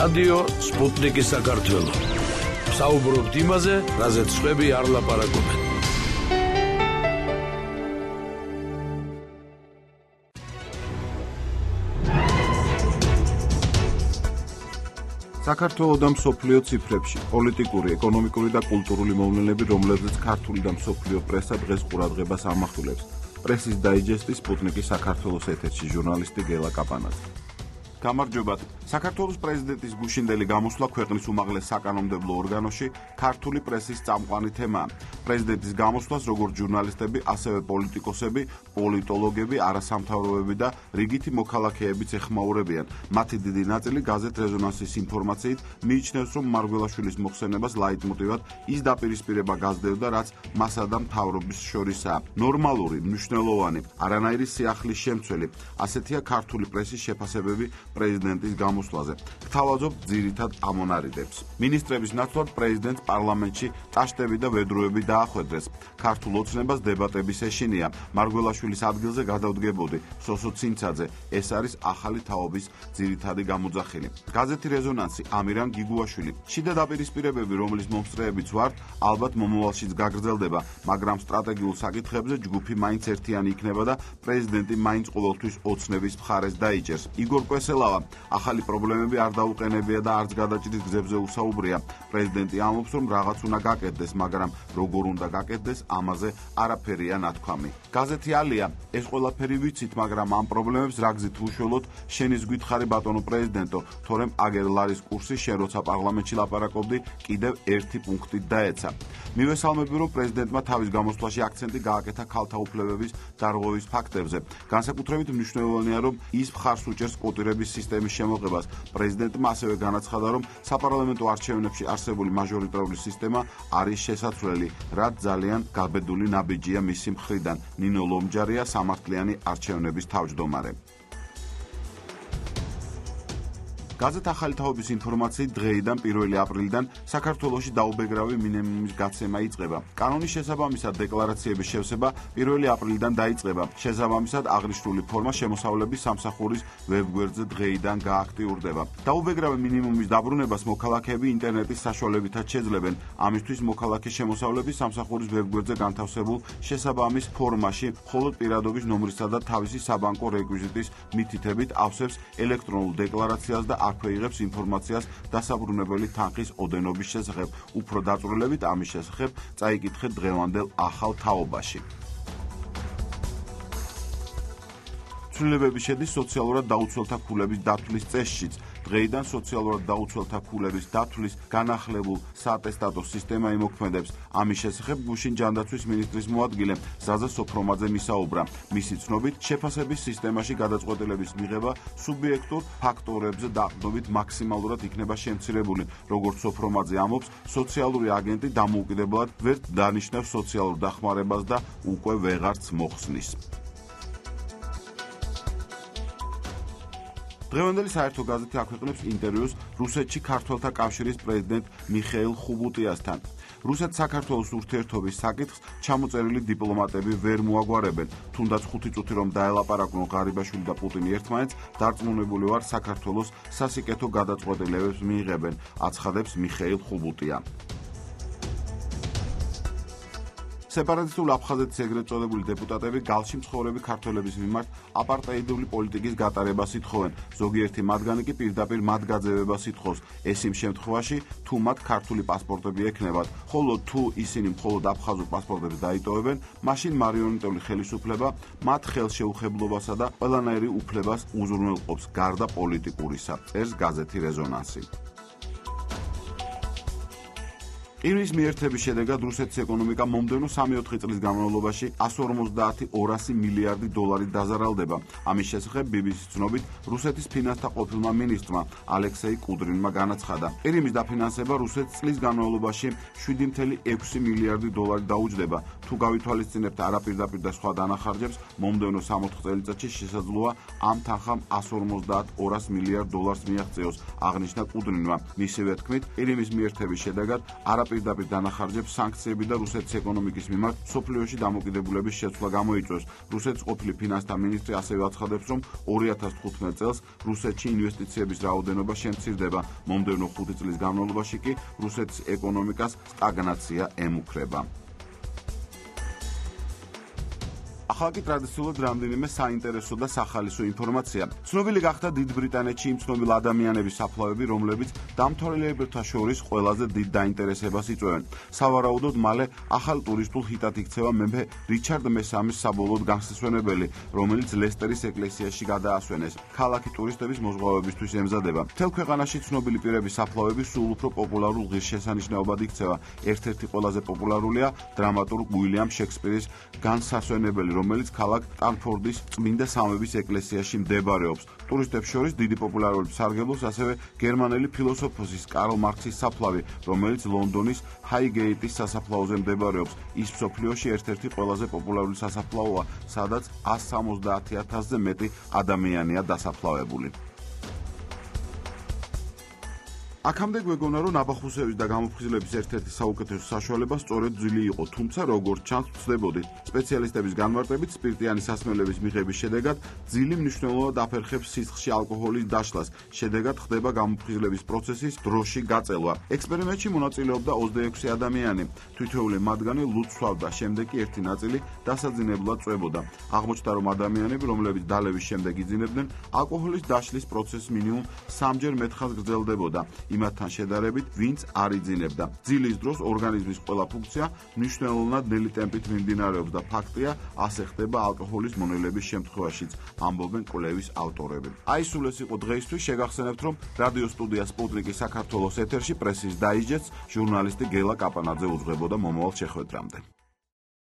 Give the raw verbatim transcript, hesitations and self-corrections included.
რადიო სპუტნიკი საქართველო. საუბრობთ იმაზე, რაზეც სხვები არ ლაპარაკობენ. საქართველოს და მსოფლიო ციფრებში პოლიტიკური, ეკონომიკური და კულტურული მოვლენები, რომლებზეც ქართული და მსოფლიო პრესა დღეს ყურადღებას ამახვილებს. პრესის დაიჯესტის სპუტნიკი საქართველოს ეთერში ჟურნალისტი გელა კაპანაძე. გამარჯობათ. საქართველოს პრეზიდენტის გუშინდელი გამოსვლა ქვეყნის უმაღლეს საკანონმდებლო ორგანოში ქართული პრესის წამყვანი თემაა. პრეზიდენტის გამოსვლას როგორც ჟურნალისტები, ასევე პოლიტიკოსები, პოლიტოლოგები, არასამთავრობოები და რიგითი მოქალაქეებიც ეხმაურებიან. მათი დიდი ნაწილი გაზეთ რეზონანსის ინფორმაციით მიიჩნევს, რომ მარგველაშვილის მოხსენებას ლაიტმოტივად ის დაპირისპირება გაზრდევდა, რაც მასა და მთავრობის შორისაა. ნორმალური, მნიშვნელოვანი, არანაირი სიახლის შემცველი, ასეთია ქართული პრესის შეფასებები პრეზიდენტის გამოსვლაზე. გთავაზობ ძირითად ამონარიდებს. მინისტრების ნაცვლად პრეზიდენტს პარლამენტში ტაშტები და ვედროები დაახვედრეს. ქართულ ოცნებას დებატების ეშინია. მარგველაშვილის ადგილზე გადავდგებოდი სოსო ცინცაძე. ეს არის ახალი თაობის ძირითადი გამოძახილი. გაზეთი რეზონანსი, ამირან გიგუაშვილი. შიდა დაპირისპირებები, რომლის მომსწრეებიც ვართ, ალბათ მომავალშიც გაგრძელდება, მაგრამ სტრატეგიულ საკითხებზე ჯგუფი მაინც ერთიანი იქნება და პრეზიდენტი მაინც ყოველთვის ოცნების მხარეს დაიჭერს. იგორ კვესელავა ახალი პრობლემები არ დაუყენებია და არც გადაჭრის გზებზე უსაუბრია. პრეზიდენტი ამბობს, რომ რაღაც უნდა გაკეთდეს, მაგრამ როგორ უნდა გაკეთდეს, ამაზე არაფერია ნათქვამი. გაზეთი ალია, ეს ყველაფერი ვიცით, მაგრამ ამ პრობლემებს რა გზით უშველოთ, შენის გვითხარი ბატონო პრეზიდენტო, თორემ აგერ ლარის კურსი შენ როცა პარლამენტში ლაპარაკობდი, კიდევ ერთი პუნქტით დაეცა. მივესალმები, რომ პრეზიდენტმა თავის გამოსვლაში აქცენტი გააკეთა ქალთა უფლებების დარღვევის ფაქტებზე. განსაკუთრებით მნიშვნელოვანია, რომ ის მხარს უჭერს კვოტირების სისტემის შემოღებას. პრეზიდენტმა ასევე განაცხადა, რომ საპარლამენტო არჩევნებში არსებული მაჟორიტარული სისტემა არის შესაძლებელი, რაც ძალიან გაბედული ნაბიჯია მისი მხრიდან. ნინო ლომჯარია სამართლიანი არჩევნების თავმჯდომარე. გაზეთ ახალი თაობის ინფორმაციით დღეიდან პირველი აპრილიდან საქართველოში დაუბეგრავი მინიმუმის გაცემა იწყება. კანონის შესაბამისად დეკლარაციების შევსება პირველი აპრილიდან დაიწყება. შესაბამისად აღნიშნული ფორმა შემოსავლების სამსახურის ვებგვერდზე დღეიდან გააქტიურდება. დაუბეგრავი მინიმუმის დაბრუნებას მოქალაქეები ინტერნეტის საშუალებითაც შეძლებენ. ამისთვის მოქალაქე შემოსავლების სამსახურის ვებგვერდზე განთავსებულ შესაბამის ფორმაში მხოლოდ პირადობის ნომრისა და თავისი საბანკო რეკვიზიტის მითითებით ავსებს ელექტრონულ დეკლარაციას და აქვე იღებს ინფორმაციას დასაბრუნებელი თანხის ოდენობის შესახებ. უფრო დაწვრილებით ამის შესახებ წაიკითხეთ დღევანდელ ახალ თაობაში. ცვლილებები შედის სოციალურად დაუცველთა ქულების დათვლის წესშიც. დღეიდან სოციალურად დაუცველთა ქულების დათვლის განახლებულ საატესტატო სისტემა იმოქმედებს. ამის შესახებ გუშინ ჯანდაცვის მინისტრის მოადგილე ზაზა სოფრომაძე მისაუბრა. მისი ცნობით, შეფასების სისტემაში გადაწყვეტილების მიღება სუბიექტურ ფაქტორებზე დაყრდნობით მაქსიმალურად იქნება შემცირებული. როგორც სოფრომაძე ამბობს, სოციალური აგენტი დამოუკიდებლად ვერ დანიშნავს სოციალურ დახმარებას და უკვე ვეღარც მოხსნის. დღევანდელი საერთო გაზეთი აქვეყნებს ინტერვიუს რუსეთში ქართველთა კავშირის პრეზიდენტ მიხეილ ხუბუტიასთან. რუსეთ-საქართველოს ურთიერთობის საკითხს ჩამოწერილი დიპლომატები ვერ მოაგვარებენ. თუნდაც ხუთი წუთი რომ დაელაპარაკნო ღარიბაშვილი და პუტინი ერთმანეთს, დარწმუნებული ვარ საქართველოს სასიკეთო გადაწყვეტილებებს მიიღებენ, აცხადებს მიხეილ ხუბუტია. სეპარატისტულ აფხაზეთის ეგრეთ წოდებული დეპუტატები გალში მცხოვრები ქართველების მიმართ აპარტეიდული პოლიტიკის გატარებას ითხოვენ. ზოგიერთი მათგანი კი პირდაპირ მათ გაძევებას ითხოვს. ეს იმ შემთხვევაში, თუ მათ ქართული პასპორტები ექნებათ, ხოლო თუ ისინი მხოლოდ აფხაზურ პასპორტებს დაიტოვებენ, მაშინ მარიონეტული ხელისუფლება მათ ხელშეუხებლობასა და ყველანაირი უფლებას უზრუნველყოფს გარდა პოლიტიკურისა, წერს გაზეთი რეზონანსი. ირმის მიერთების შედეგად რუსეთის ეკონომიკა მომდევნო სამი-ოთხი წლის განმავლობაში εκατს ორმოცდაათი ორასი მილიარდი დოლარით დაზარალდება. ამის შესახებ ბი ბი სის ცნობით, რუსეთის ფინანსთა ყოფილმა მინისტრმა ალექსეი კუდრინმა განაცხადა. ირმის დაფინანსება რუსეთს წლის განმავლობაში შვიდი წუთი ექვსი მილიარდი დოლარი დაუჯდება. თუ გავითვალისწინებთ არაპირდაპირ და სხვა დანახარჯებს, მომდევნო სამ-ოთხ წელიწადში შესაძლოა ამ თანხამ εκατს ორმოცდაათ ორას მილიარდ დოლარს მიაღწიოს, აღნიშნა კუდრინმა. მისივე თქმით, ირმის მიერთების შედეგად არაპირდაპირ პირდაპირ დანახარჯებს სანქციები და რუსეთის ეკონომიკის მიმართ მსოფლიოში დამოკიდებულების შეცვლა გამოიწვევს. რუსეთის ყოფილი ფინანსთა მინისტრი ასევე აცხადებს, რომ ორი ათას თხუთმეტ წელს რუსეთში ინვესტიციების რაოდენობა შემცირდება. მომდევნო ხუთი წლის განმავლობაში კი რუსეთის ეკონომიკას სტაგნაცია ემუქრება. ახლა კი ტრადიციულად რამდენიმე საინტერესო და სახალისო ინფორმაცია. ცნობილი გახდა დიდ ბრიტანეთში იმ ცნობილ ადამიანების საფლავები, რომლებიც დამთვალიერებელთა შორის ყველაზე დიდ დაინტერესებას იწვევენ. სავარაუდოდ მალე ახალ ტურისტულ ჰიტად იქცევა მეფე რიჩარდ მესამის საბოლოოდ განსასვენებელი, რომელიც ლესტერის ეკლესიაში გადაასვენეს. ქალაქი ტურისტების მოზღვავებისთვის ემზადება. მთელ ქვეყანაში ცნობილი პირების საფლავები სულ უფრო პოპულარულ ღირსშესანიშნაობად იქცევა. ერთ-ერთი ყველაზე პოპულარულია დრამატურგ უილიამ შექსპირის განსასვენებელი, რომელიც ქალაქ სტანფორდის წმინდა სამების ეკლესიაში მდებარეობს. ტურისტებს შორის დიდი პოპულარობით სარგებლობს ასევე გერმანელი ფილოსოფოსის კარლ მარქსის საფლავი, რომელიც ლონდონის ჰაიგეიტის სასაფლაოზე მდებარეობს. ის მსოფლიოში ერთ-ერთი ყველაზე პოპულარული სასაფლაოა, სადაც ას სამოცდაათი ათასზე მეტი ადამიანია დასაფლავებული. აქამდე გვეგონა, რომ ნაბახუსების და გამოფხიზლების ერთ-ერთი საუკეთესო საშუალება სწორედ ძვილი იყო, თუმცა როგორც ჩანს, ვწდებოდით. სპეციალისტების განმარტებით, სპირტიანი სასმელების მიღების შედეგად ძილი მნიშვნელოვნად აფერხებს სისხლში ალკოჰოლის დაშლას. შედეგად ხდება გამოფხიზლების პროცესის დროში გაწელვა. ექსპერიმენტში მონაწილეობდა ოცდაექვსი ადამიანი. თითოეული მათგანი ლუდსვავდა, შემდეგ კი ერთი ნაწილი დასაძინებლად წვებოდა. აღმოჩნდა, რომ ადამიანები, რომლებიც დალევის შემდეგ იძინებდნენ, ალკოჰოლის დაშლის პროცესს მინიმუმ სამჯერ მეთხას გრძელდებოდა. იმათთან შედარებით, ვინც არ იძინებდა. ძილის დროს ორგანიზმის ყველა ფუნქცია მნიშვნელოვნად ნელი ტემპით მიმდინარეობს და ფაქტია, ასე ხდება ალკოჰოლის მონელების შემთხვევაშიც, ამბობენ კვლევის ავტორები. აი სულ ეს იყო დღეისთვის. შეგახსენებთ, რომ რადიო სტუდია სპუტნიკი საქართველოს ეთერში პრესის დაიჯესტს ჟურნალისტი გელა კაპანაძე უძღვებოდა მომავალ შეხვედრამდე.